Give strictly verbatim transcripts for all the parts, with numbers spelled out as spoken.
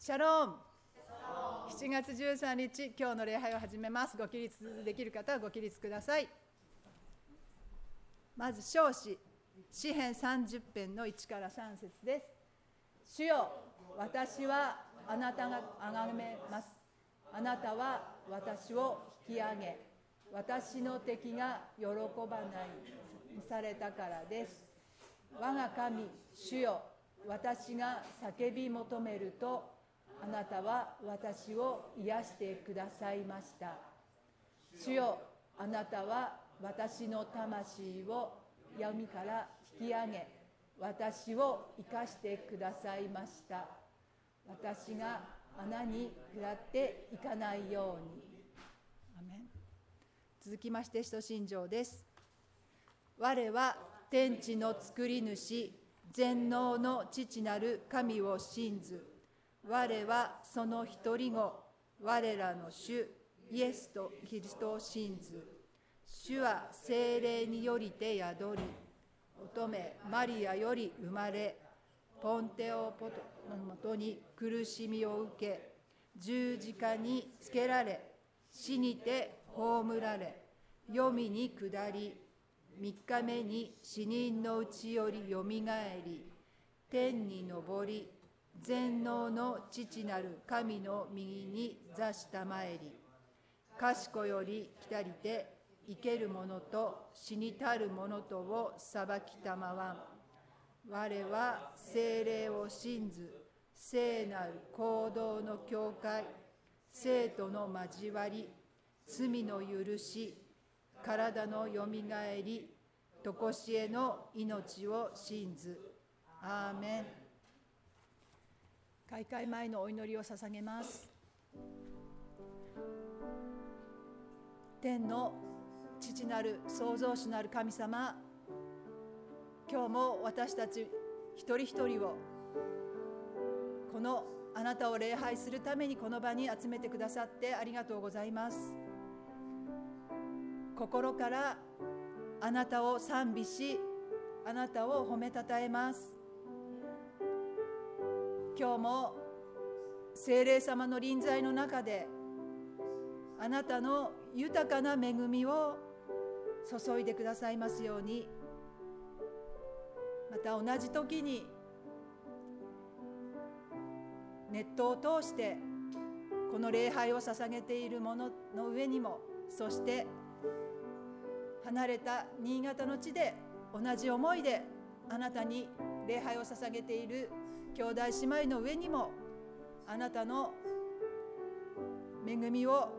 シャローム。しちがつじゅうさんにち、今日の礼拝を始めます。ご起立できる方はご起立ください。まず唱詩、詩編さんじゅっぺんのいちからさん節です。主よ、私はあなたがあがめます。あなたは私を引き上げ、私の敵が喜ばないされたからです。我が神、主よ、私が叫び求めると、あなたは私を癒してくださいました。主よ、あなたは私の魂を闇から引き上げ、私を生かしてくださいました。私が穴に下っていかないように。アメン。続きまして使徒信条です。我は天地の作り主、全能の父なる神を信ず。我はその一人子、我らの主イエスとキリストを信ず。主は聖霊によりて宿り、乙女マリアより生まれ、ポンテオポトのもとに苦しみを受け、十字架につけられ、死にて葬られ、黄泉に下り、三日目に死人のうちよりよみがえり、天に昇り、全能の父なる神の右に座したまえり、賢より来たりて生ける者と死にたる者とを裁きたまわん。我は聖霊を信ず、聖なる行動の教会、生徒の交わり、罪の許し、体のよみがえり、とこしえの命を信ず。アーメン。開会前のお祈りを捧げます。天の父なる創造主なる神様、今日も私たち一人一人をこのあなたを礼拝するためにこの場に集めてくださってありがとうございます。心からあなたを賛美し、あなたを褒めたたえます。今日も聖霊様の臨在の中であなたの豊かな恵みを注いでくださいますように。また同じ時にネットを通してこの礼拝を捧げている者の上にも、そして離れた新潟の地で同じ思いであなたに礼拝を捧げている兄弟姉妹の上にも、あなたの恵みを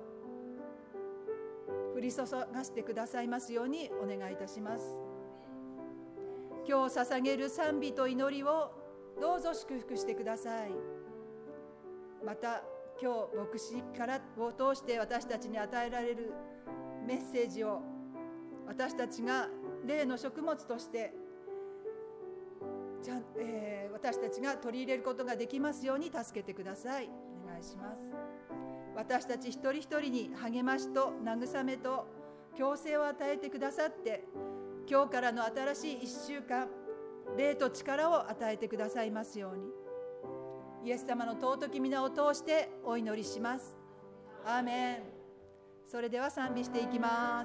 降り注がしてくださいますようにお願いいたします。今日捧げる賛美と祈りをどうぞ祝福してください。また今日牧師からを通して私たちに与えられるメッセージを私たちが霊の食物としてじゃ、えー、私たちが取り入れることができますように助けてください。お願いします。私たち一人一人に励ましと慰めと強制を与えてくださって、今日からの新しい一週間、霊と力を与えてくださいますように、イエス様の尊き皆を通してお祈りします。アーメン。それでは賛美していきます。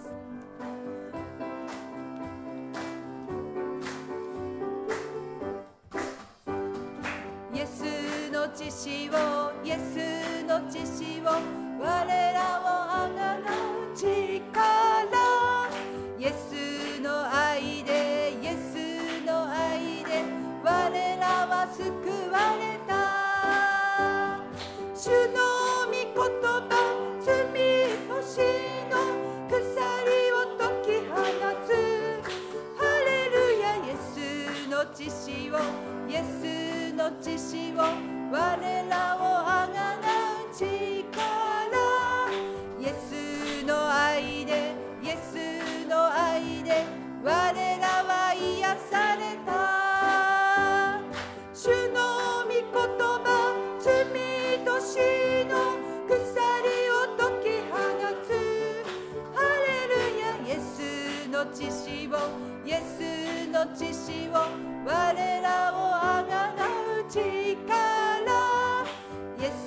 イエスの血潮、イエスの血潮、我らをあがなう力、イエスの愛で、イエスの愛で我らは救われた。主の御言葉、罪と死の鎖を解き放つ。ハレルヤ。イエスの血潮、イエスの血潮、我らをあがなう力、イエスの愛で、イエスの愛で我らは癒された。主の御言葉、罪と死の鎖を解き放つ。ハレルヤ。イエスの血潮、イエスの血潮、我らをあがなう力、イエス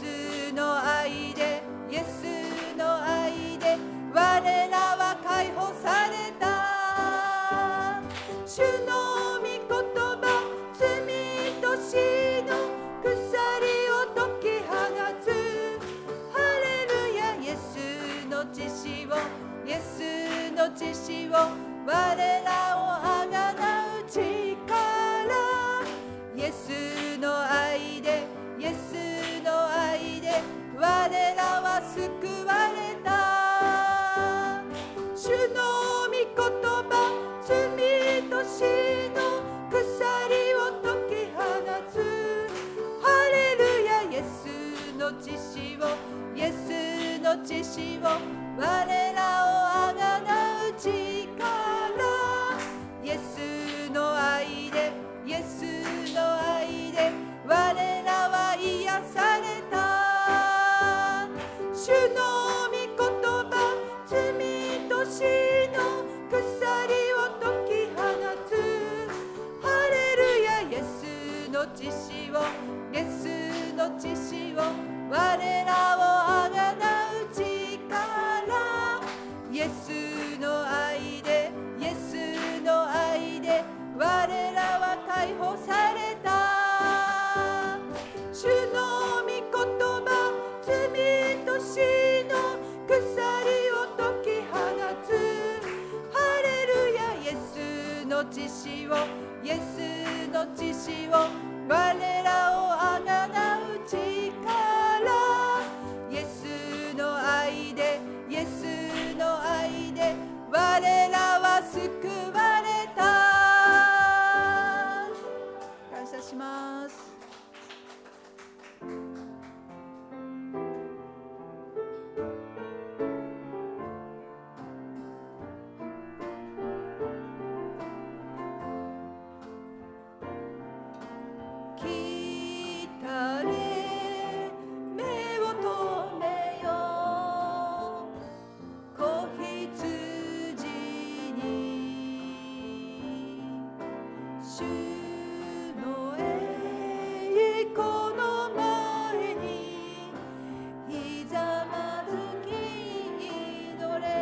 スの愛でイエスの愛で我らは救われた。主の御言葉、罪と死の鎖を解き放つ。ハレルヤ、イエスの血潮、イエスの血潮、我らをあがなう力。イエスの愛でイエスの愛で我らは癒された。主の御言葉、罪と死の鎖を解き放つ。ハレルヤ、イエスの血潮、イエスの血潮、我らをあがなう力。イエスの愛でイエスの愛で我らは解放された。主の御言葉、罪と死の鎖を解き放つ。ハレルヤ、イエスの血潮、イエスの血潮、我らをあがなう力。イエスの愛でイエスの愛で我らは救われた。感謝します。来たれ目を留めよ子羊に。主の栄光の前にひざまずき祈れ。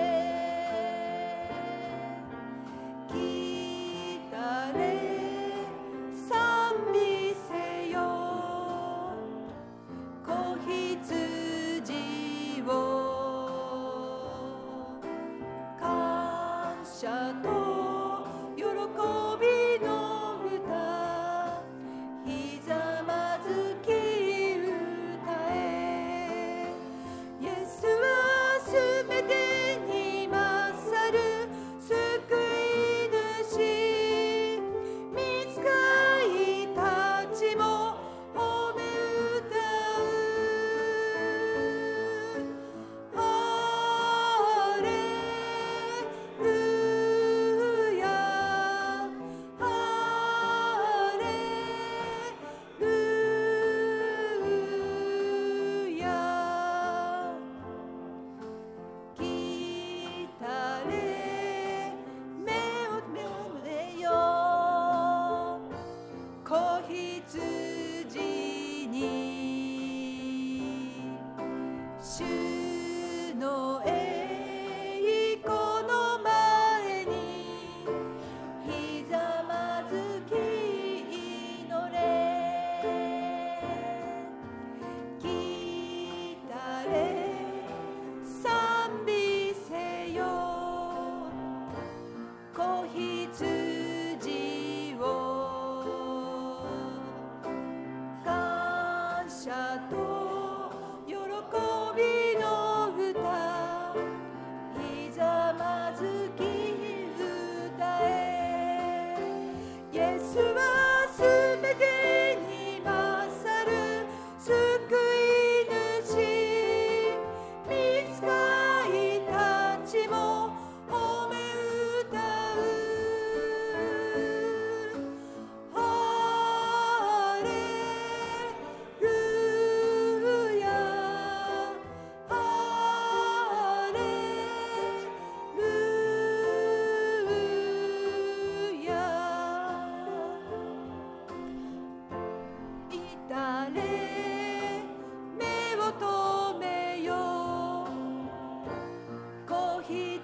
来たれ賛美せよ子羊を。感謝と喜びの歌、ひざまずき歌え。イエスはすべてに勝る救い主。御使いたちも褒め歌う。ハレルヤ、ハレルヤ。来たれ目を留めよ子羊に。主の栄光の前にひざまずき祈れ。来たれ賛美せよ子羊を。感謝と喜びの歌、ひざまずき歌え。イエスはすべてに勝る救い主。御使いたちも褒め歌う。ハレルヤ、ハレルヤ。至れ目を留めよ子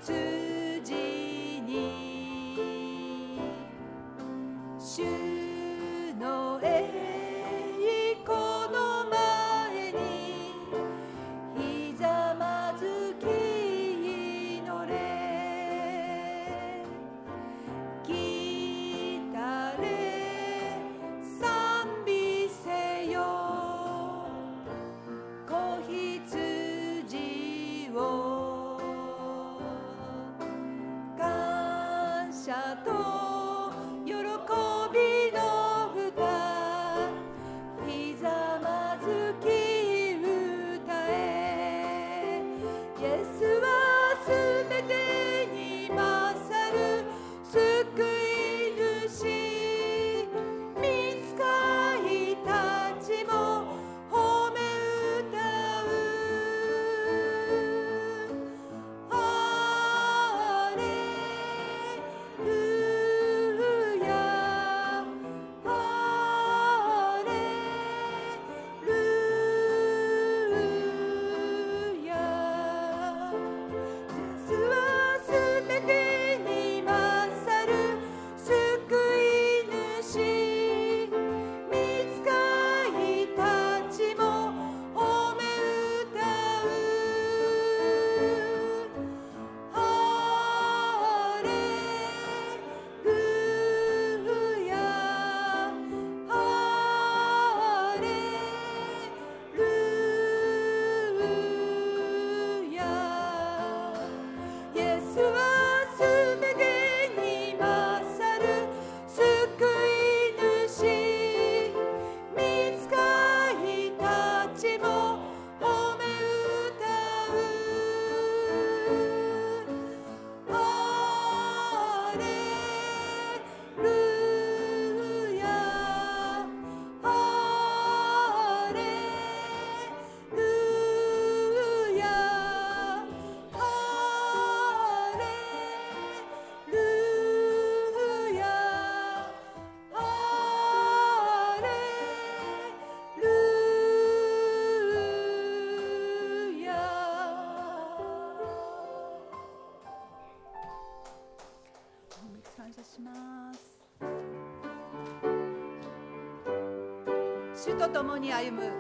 羊に。主の栄光の前にひざまずき祈れ。来たれ賛美主と共に歩む。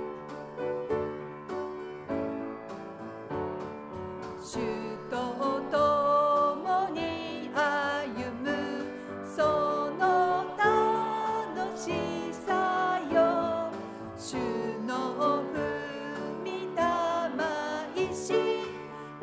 主と共に歩む、その楽しさよ。主の踏みたまいし港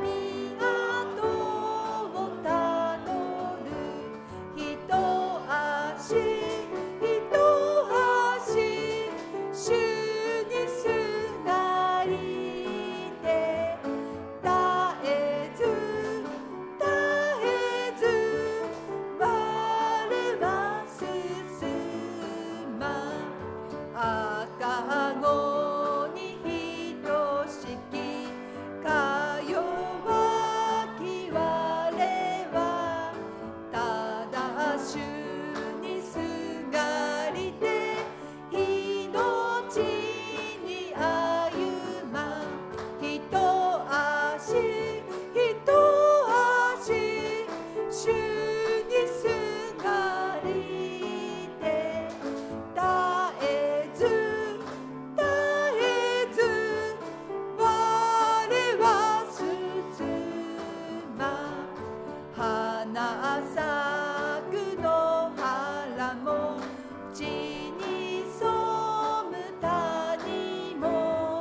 をたどる。ひと足ひと足主にすがりて、絶えず絶えず我は進ま。赤子に等しきか弱き我は、ただ主にすがりて命に歩ま。ひと足ひと足主にすがりて、絶えず絶えず我は進ま。花咲くの原も地に染む谷も、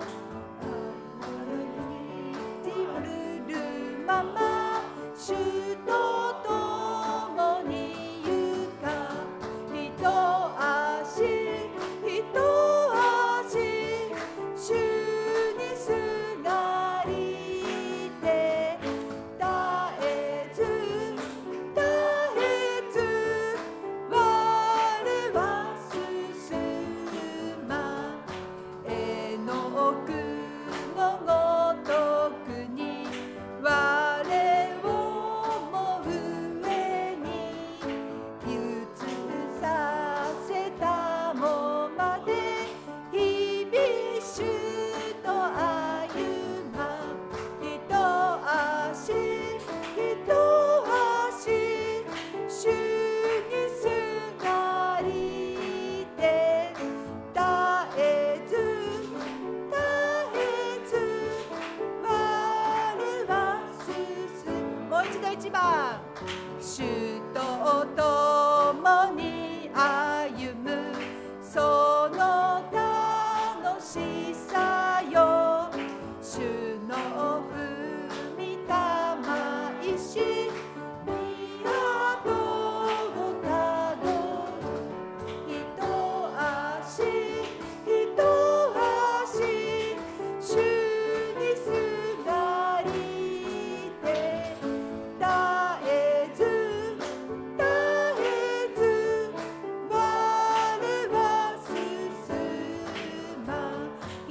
るるまま主と共に行か。ひと足ひと足主にすがりて、絶えず絶えず我は進ま。えのくのごとくに我をも上に移させたもまで、日々主と歩ま。ひと足ひと足主にすがりて、絶えず絶えず我は進む。もう一度一番。主と共に歩む、その楽しさよ。主の踏みたまいし港をたどる。ひと足ひと足主にすがりて、絶えず絶えず我は進ま。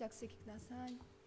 着席ください。